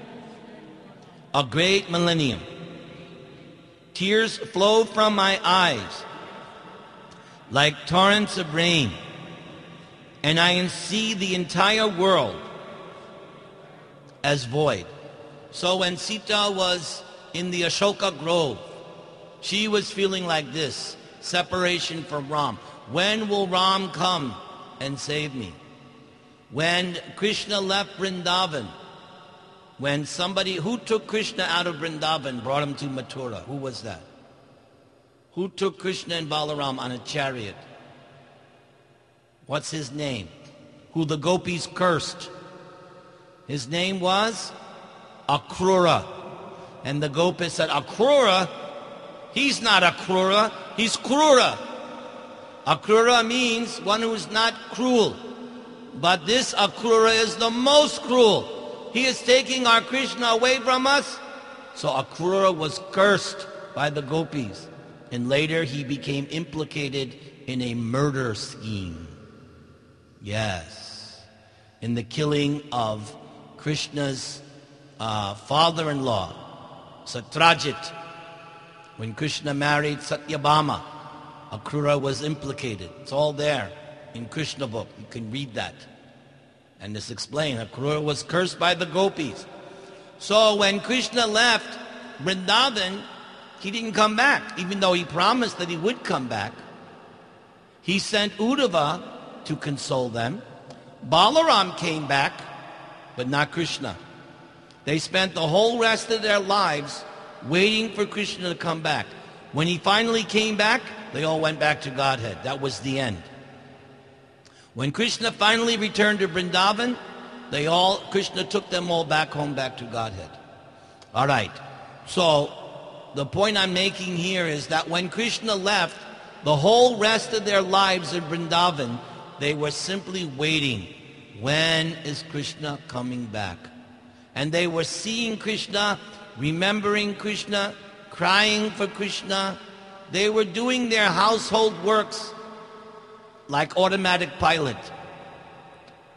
a great millennium. Tears flow from my eyes like torrents of rain, and I see the entire world as void. So when Sita was in the Ashoka Grove, she was feeling like this, separation from Ram. When will Ram come and save me? When Krishna left Vrindavan, when somebody, who took Krishna out of Vrindavan, brought him to Mathura? Who was that? Who took Krishna and Balaram on a chariot? What's his name? Who the gopis cursed? His name was Akrura. And the gopis said, Akrura? He's not Akrura, he's Krura. Akrura means one who is not cruel. But this Akrura is the most cruel. He is taking our Krishna away from us. So Akrura was cursed by the gopis. And later he became implicated in a murder scheme. Yes. In the killing of Krishna's uh, father-in-law, Satyajit. When Krishna married Satyabhama, Akrura was implicated. It's all there in Krishna book. You can read that. And it's explained. Akrura was cursed by the gopis. So when Krishna left Vrindavan, he didn't come back, even though he promised that he would come back. He sent Uddhava to console them. Balaram came back, but not Krishna. They spent the whole rest of their lives waiting for Krishna to come back. When he finally came back, they all went back to Godhead. That was the end. When Krishna finally returned to Vrindavan, they all, Krishna took them all back home, back to Godhead. All right. So the point I'm making here is that when Krishna left, the whole rest of their lives in Vrindavan, they were simply waiting. When is Krishna coming back? And they were seeing Krishna, remembering Krishna, crying for Krishna. They were doing their household works like automatic pilot.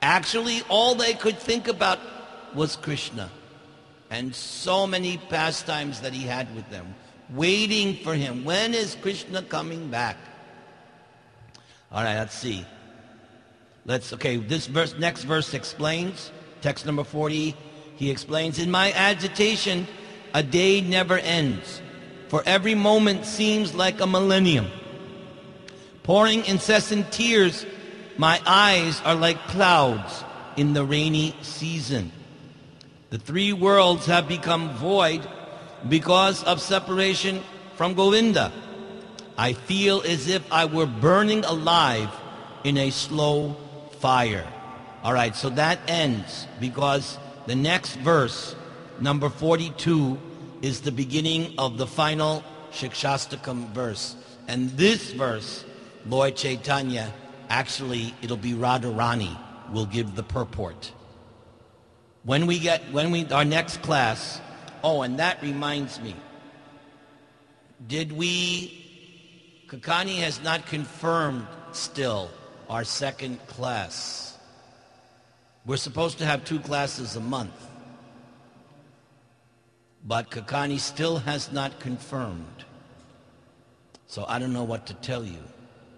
Actually, all they could think about was Krishna. And so many pastimes that he had with them, waiting for him. When is Krishna coming back? All right, let's see. Let's, okay, this verse, next verse explains, text number forty, he explains, in my agitation, a day never ends, for every moment seems like a millennium. Pouring incessant tears, my eyes are like clouds in the rainy season. The three worlds have become void because of separation from Govinda. I feel as if I were burning alive in a slow fire. All right, so that ends because the next verse, number forty-two, is the beginning of the final Shikshastakam verse. And this verse, Lord Chaitanya, actually, it'll be Radharani will give the purport. When we get, when we, our next class, oh, and that reminds me, did we, Kakani has not confirmed still our second class. We're supposed to have two classes a month, but Kakani still has not confirmed. So I don't know what to tell you.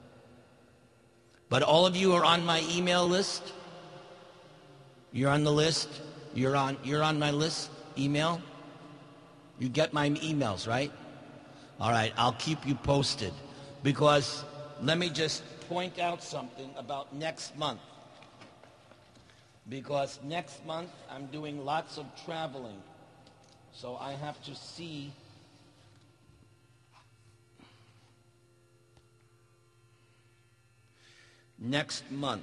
But all of you are on my email list. You're on the list. You're on, you're on my list, email. You get my emails, right? All right, I'll keep you posted. Because let me just point out something about next month. Because next month I'm doing lots of traveling. So I have to see next month.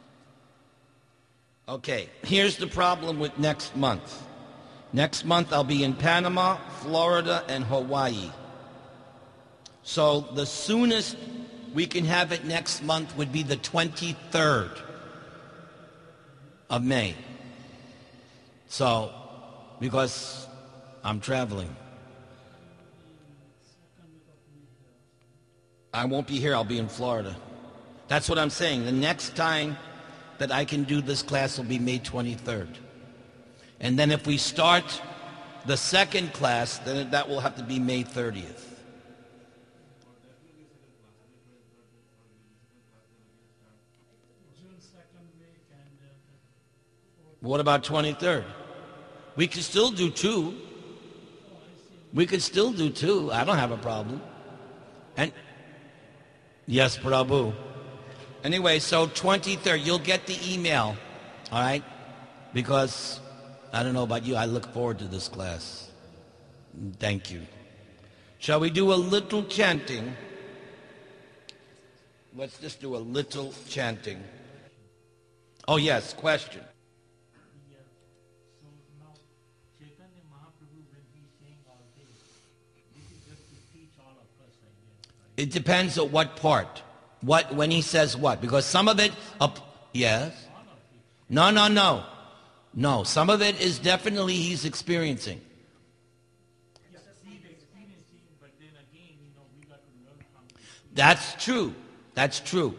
Okay, here's the problem with next month. Next month I'll be in Panama, Florida, and Hawaii. So the soonest we can have it next month would be the twenty-third of May. So, because I'm traveling. I won't be here, I'll be in Florida. That's what I'm saying. The next time that I can do this class will be May twenty-third. And then if we start the second class, then that will have to be May thirtieth. What about twenty-third? We could still do two. We could still do two. I don't have a problem. And yes, Prabhu. Anyway, so twenty-third, you'll get the email, all right? Because I don't know about you, I look forward to this class. Thank you. Shall we do a little chanting? Let's just do a little chanting. Oh yes, question. It depends on what part. What, when he says what? Because some of it, up, yes? No, no, no. No, some of it is definitely he's experiencing. That's true. That's true.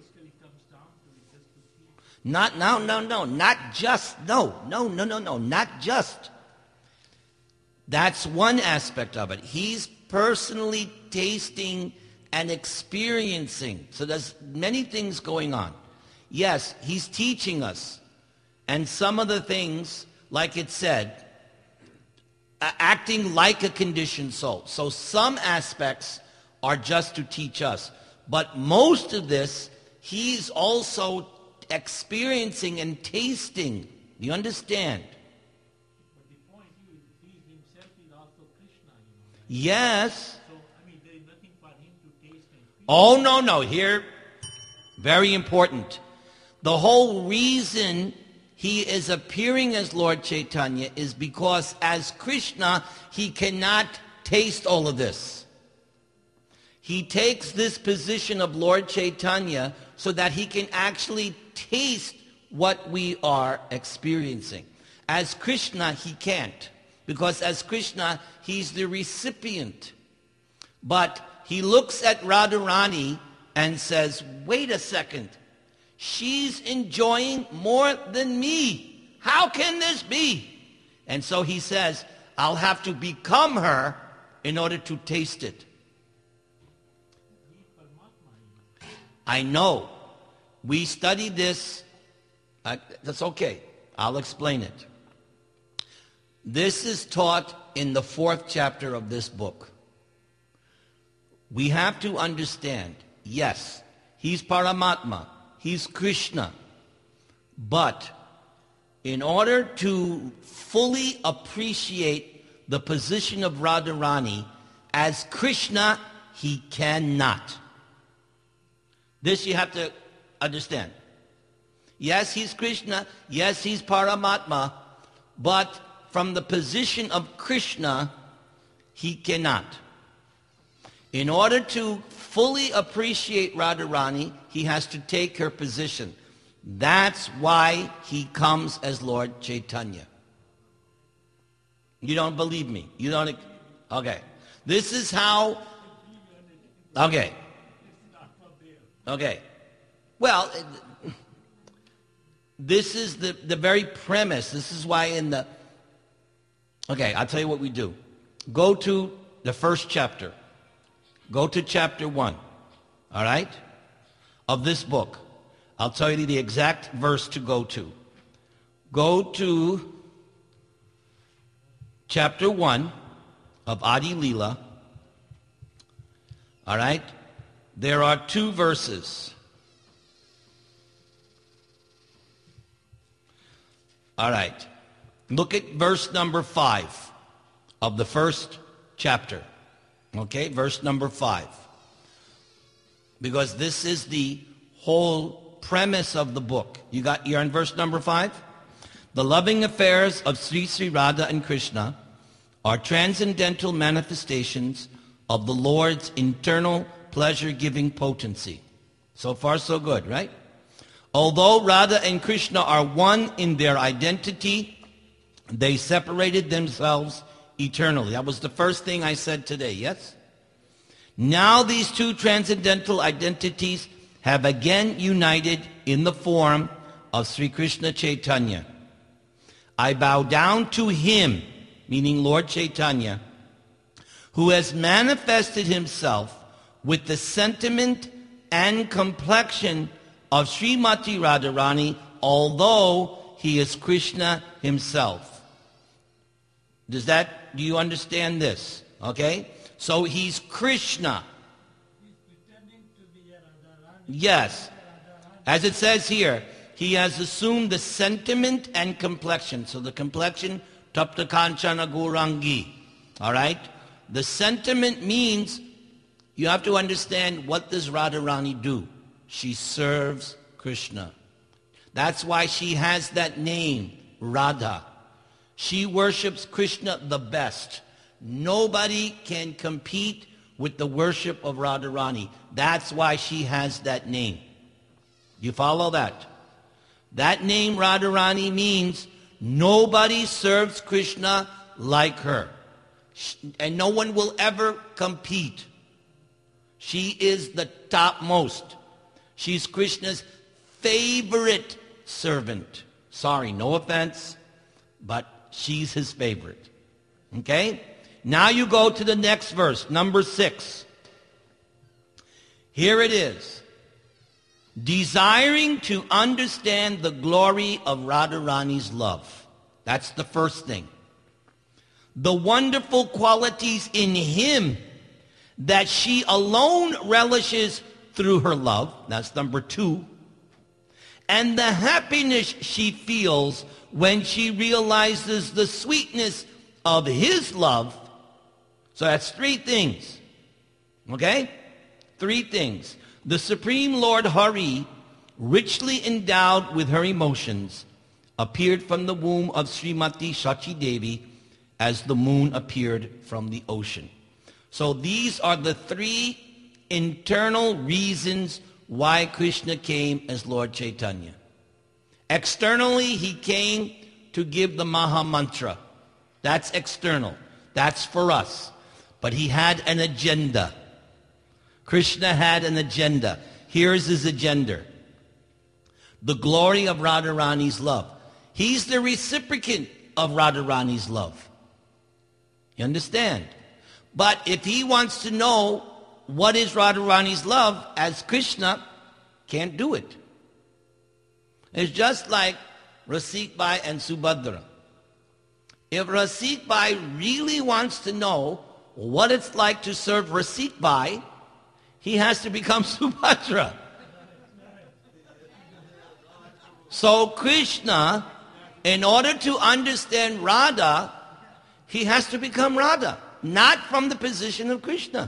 Not, no, no, no, not just, no, no, no, no, no, not just. That's one aspect of it. He's personally tasting and experiencing. So there's many things going on. Yes, he's teaching us. And some of the things, like it said, acting like a conditioned soul. So some aspects are just to teach us. But most of this, he's also experiencing and tasting. You understand? But the point is, he himself is also Krishna. You know, right? Yes. So, I mean, there is nothing for him to taste and feel. Oh, no, no. Here, very important. The whole reason he is appearing as Lord Chaitanya is because as Krishna, he cannot taste all of this. He takes this position of Lord Chaitanya so that he can actually taste what we are experiencing. As Krishna, he can't. Because as Krishna, he's the recipient. But he looks at Radharani and says, wait a second. She's enjoying more than me. How can this be? And so he says, I'll have to become her in order to taste it. I know. We studied this. Uh, that's okay. I'll explain it. This is taught in the fourth chapter of this book. We have to understand, yes, he's Paramatma, he's Krishna, but in order to fully appreciate the position of Radharani as Krishna, he cannot. This you have to understand. Yes, he's Krishna. Yes, he's Paramatma. But from the position of Krishna, he cannot. In order to fully appreciate Radharani, he has to take her position. That's why he comes as Lord Chaitanya. You don't believe me? You don't? Okay. This is how... Okay. Okay. Well, this is the, the very premise. This is why in the... Okay, I'll tell you what we do. Go to the first chapter. Go to chapter one. All right? Of this book. I'll tell you the exact verse to go to. Go to chapter one of Adi Leela. All right? There are two verses. All right. Look at verse number five of the first chapter. Okay, verse number five. Because this is the whole premise of the book. You got, you're on verse number five? The loving affairs of Sri Sri Radha and Krishna are transcendental manifestations of the Lord's internal pleasure-giving potency. So far, so good, right? Although Radha and Krishna are one in their identity, they separated themselves eternally. That was the first thing I said today, yes? Now these two transcendental identities have again united in the form of Sri Krishna Chaitanya. I bow down to him, meaning Lord Chaitanya, who has manifested himself with the sentiment and complexion of Srimati Radharani, although he is Krishna himself. Does that, do you understand this? Okay? So he's Krishna. Yes. As it says here, he has assumed the sentiment and complexion. So the complexion, Tapta Kanchana Gaurangi. All right? The sentiment means you have to understand, what does Radharani do? She serves Krishna. That's why she has that name, Radha. She worships Krishna the best. Nobody can compete with the worship of Radharani. That's why she has that name. You follow that? That name, Radharani, means nobody serves Krishna like her. And no one will ever compete. She is the topmost. She's Krishna's favorite servant. Sorry, no offense, but she's his favorite. Okay? Now you go to the next verse, number six. Here it is. Desiring to understand the glory of Radharani's love. That's the first thing. The wonderful qualities in him that she alone relishes through her love. That's number two. And the happiness she feels when she realizes the sweetness of his love. So that's three things. Okay? Three things. The Supreme Lord Hari, richly endowed with her emotions, appeared from the womb of Srimati Shachi Devi as the moon appeared from the ocean. So these are the three internal reasons why Krishna came as Lord Chaitanya. Externally, he came to give the Maha Mantra. That's external. That's for us. But he had an agenda. Krishna had an agenda. Here's his agenda. the glory of Radharani's love. He's the reciprocant of Radharani's love. You understand? But if he wants to know what is Radharani's love, as Krishna, can't do it. It's just like Rasik Bhai and Subhadra. If Rasik Bhai really wants to know what it's like to serve Rasik Bhai, he has to become Subhadra. So Krishna, in order to understand Radha, he has to become Radha, not from the position of Krishna.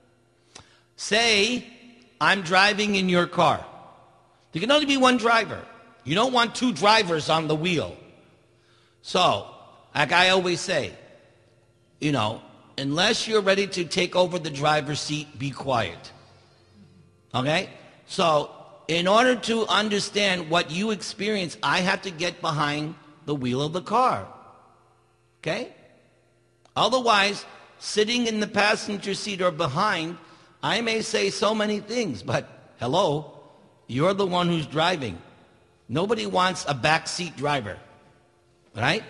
Say, I'm driving in your car. There can only be one driver. You don't want two drivers on the wheel. So, like I always say, you know, unless you're ready to take over the driver's seat, be quiet. Okay? So, in order to understand what you experience, I have to get behind the wheel of the car. Okay? Otherwise, sitting in the passenger seat or behind, I may say so many things, but hello, you're the one who's driving. Nobody wants a backseat driver, right?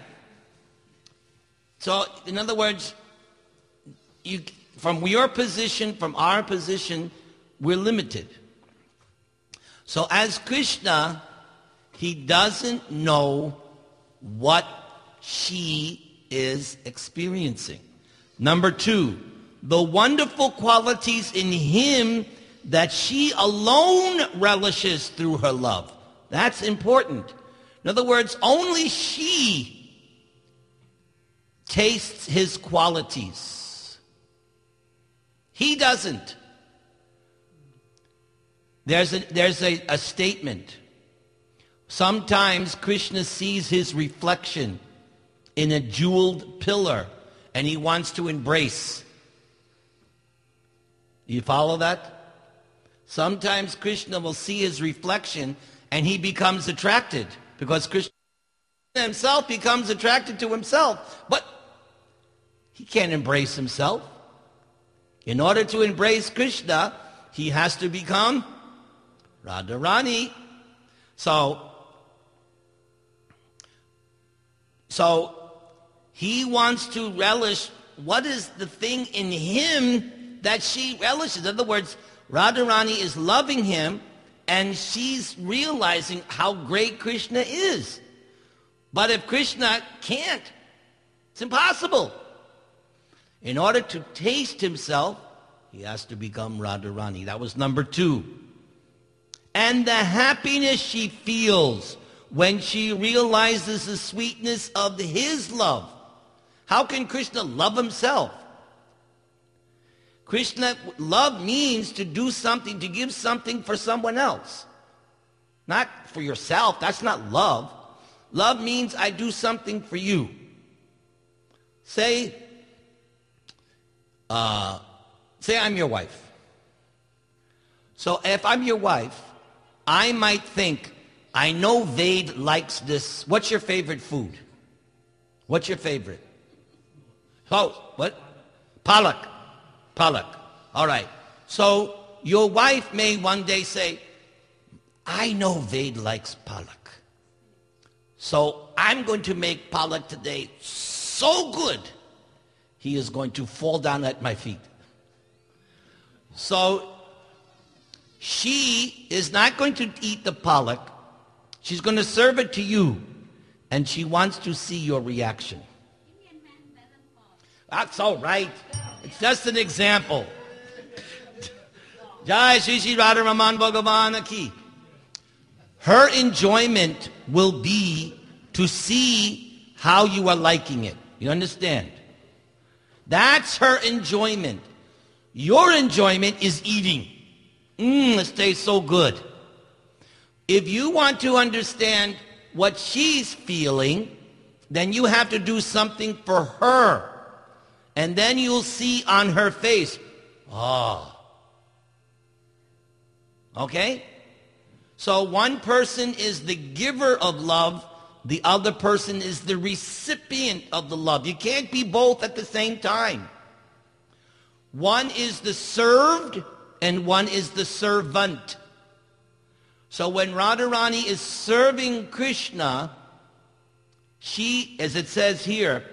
So, in other words, you, from your position, from our position, we're limited. So as Krishna, he doesn't know what she is experiencing. Number two, the wonderful qualities in him that she alone relishes through her love. That's important. In other words, only she tastes his qualities. He doesn't. There's a, there's a, a statement. Sometimes Krishna sees his reflection in a jeweled pillar and he wants to embrace. Do you follow that? Sometimes Krishna will see his reflection and he becomes attracted because Krishna himself becomes attracted to himself. But he can't embrace himself. In order to embrace Krishna, he has to become Radharani. So, so he wants to relish what is the thing in him that she relishes. In other words, Radharani is loving him and she's realizing how great Krishna is. But if Krishna can't, it's impossible. In order to taste himself, he has to become Radharani. That was number two. And the happiness she feels when she realizes the sweetness of his love. How can Krishna love himself? Krishna, love means to do something, to give something for someone else. Not for yourself. That's not love. Love means I do something for you. Say, uh, say I'm your wife. So if I'm your wife, I might think, I know Ved likes this. What's your favorite food? What's your favorite? Oh, what? Palak. Palak. All right. So your wife may one day say, I know Ved likes palak. So I'm going to make palak today so good, he is going to fall down at my feet. So she is not going to eat the palak. She's going to serve it to you. And she wants to see your reaction. That's all right. It's just an example. Jai Shri Shri Radha Raman Bhagavan Ki. Her enjoyment will be to see how you are liking it. You understand? That's her enjoyment. Your enjoyment is eating. Mmm, it tastes so good. If you want to understand what she's feeling, then you have to do something for her. And then you'll see on her face, oh. Okay? So one person is the giver of love, the other person is the recipient of the love. You can't be both at the same time. One is the served and one is the servant. So when Radharani is serving Krishna, she, as it says here,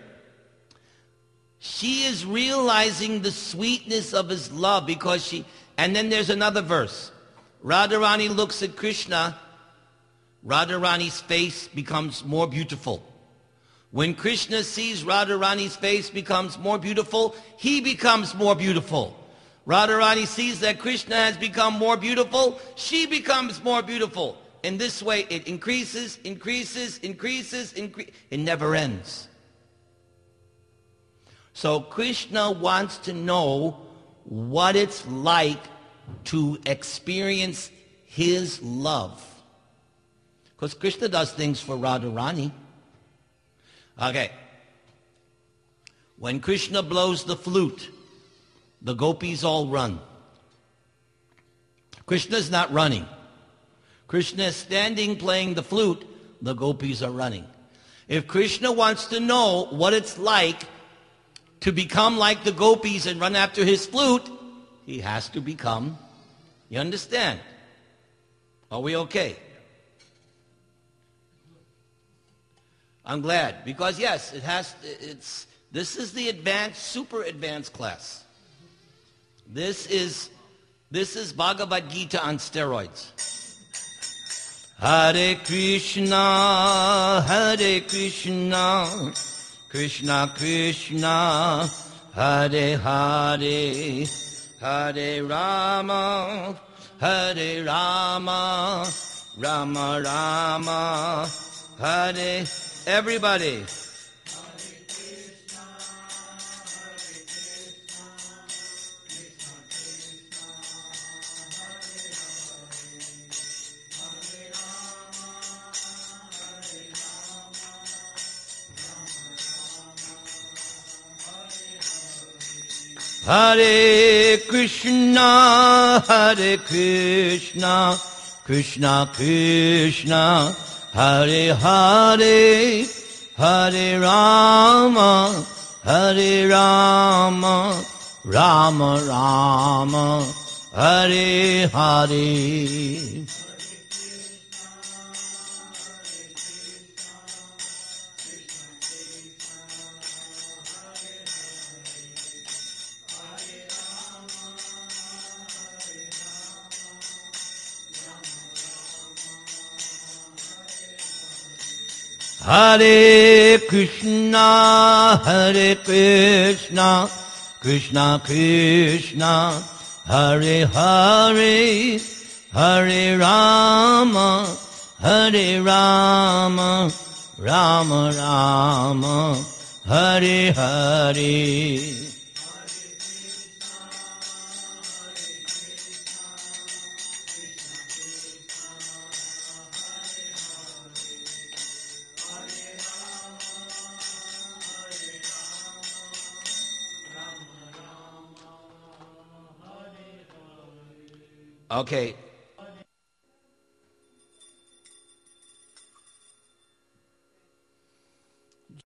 she is realizing the sweetness of his love because she, and then there's another verse. Radharani looks at Krishna, Radharani's face becomes more beautiful. When Krishna sees Radharani's face becomes more beautiful, he becomes more beautiful. Radharani sees that Krishna has become more beautiful, she becomes more beautiful. In this way, it increases, increases, increases, incre- it never ends. So Krishna wants to know what it's like to experience his love. Because Krishna does things for Radharani. Okay. When Krishna blows the flute, the gopis all run. Krishna's not running. Krishna is standing playing the flute, the gopis are running. If Krishna wants to know what it's like to become like the gopis and run after his flute, he has to become, you understand? Are we okay? I'm glad, because yes, it has, it's, this is the advanced, super advanced class. This is, this is Bhagavad Gita on steroids. Hare Krishna, Hare Krishna, Krishna Krishna, Hare Hare, Hare Rama, Hare Rama, Rama Rama, Hare, everybody. Hare Krishna, Hare Krishna, Krishna Krishna, Hare Hare, Hare Rama, Hare Rama, Rama Rama, Hare Hare. Hare Krishna, Hare Krishna, Krishna Krishna, Hare Hare, Hare Rama, Hare Rama, Rama Rama, Hare Hare. Okay,